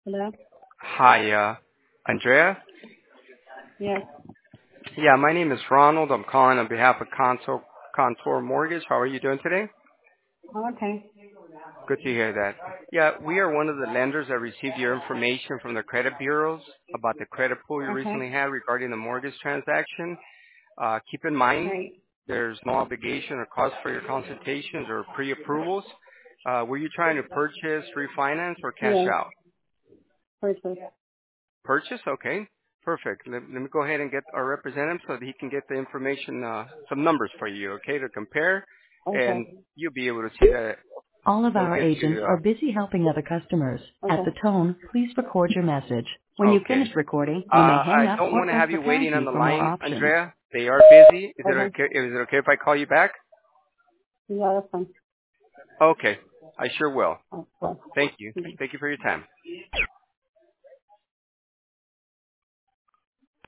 Hello? Hi, Andrea. Yes. Yeah, my name is Ronald. I'm calling on behalf of Contour Mortgage. How are you doing today? Oh, okay. Good to hear that. Yeah, we are one of the lenders that received your information from the credit bureaus about the credit pull you Okay. recently had regarding the mortgage transaction. Keep in mind, Right. there's no obligation or cost for your consultations or pre-approvals. Were you trying to purchase, refinance, or cash Yes. out? Purchase. Purchase? Okay. Perfect. Let me go ahead and get our representative so that he can get the information, some numbers for you, okay, to compare, Okay. and you'll be able to see that All of they'll our get agents you, are busy helping other customers. At Okay. the tone, please record your message. When you've okay. finished recording, you may hang I up don't or want to press have the you pound waiting on key the for more line, options. Andrea. They are busy. Okay. Is it okay if I call you back? Yeah, that's fine. Okay. I sure will. Oh, well. Thank you. Thank you for your time.